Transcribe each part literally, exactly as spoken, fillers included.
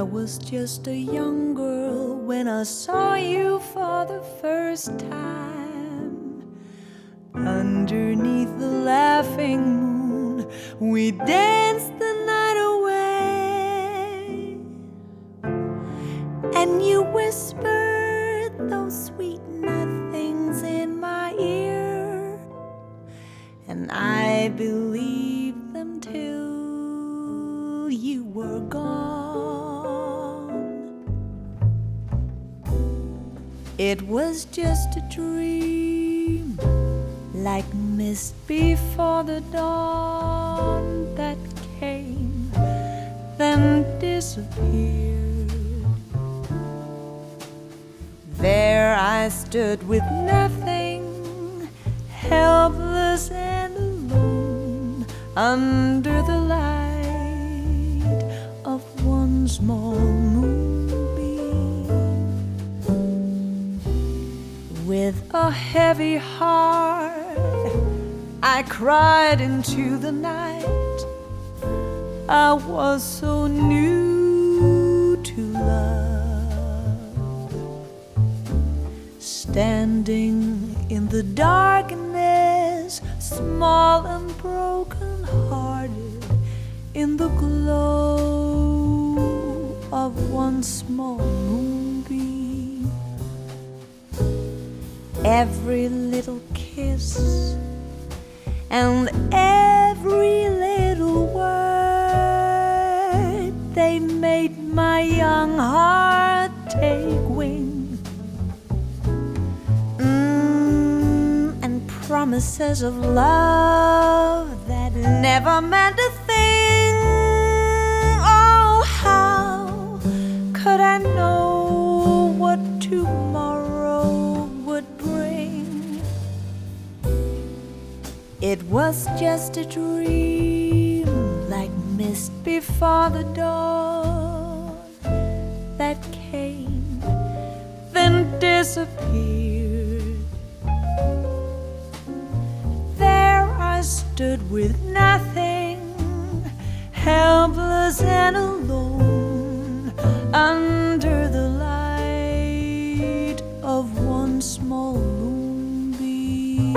I was just a young girl when I saw you for the first time. Underneath the laughing moon, we danced the night away, and you whispered those sweet nothings in my ear, and I believed them till you were gone. It was just a dream, like mist before the dawn, that came, then disappeared. There I stood with nothing, helpless and alone, under the light of one small moonbeam. With a heavy heart, I cried into the night. I was so new to love, standing in the darkness, small and broken-hearted, in the glow of one small moonbeam. Every little kiss and every little word, they made my young heart take wing. Mm, and promises of love that never meant a thing. Oh, how could I know what tomorrow would bring? It was just a dream, like mist before the dawn, that came, then disappeared. There I stood with nothing, helpless and alone, under the light of one small moonbeam.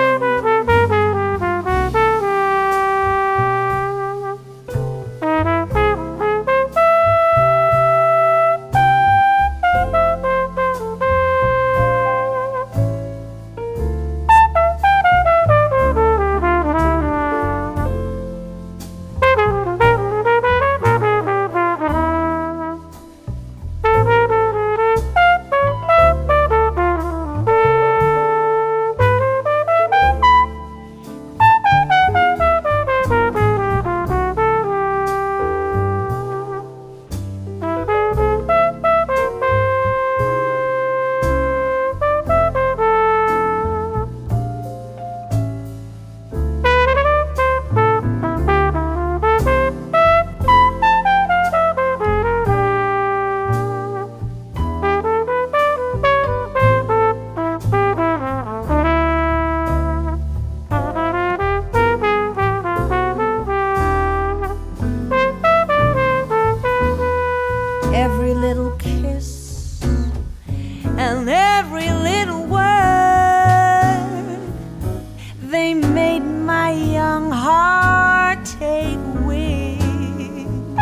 Every little kiss and every little word, they made my young heart take wing.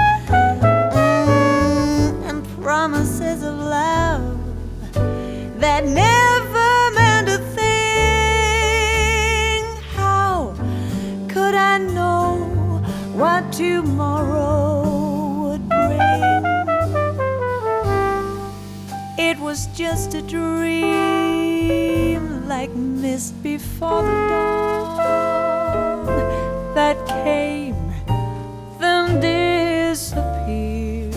Mm, and promises of love that never meant a thing. How could I know what tomorrow would bring? It was just a dream, like mist before the dawn, that came, then disappeared.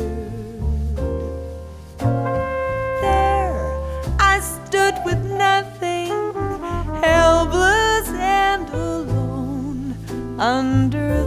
There I stood with nothing, helpless and alone, under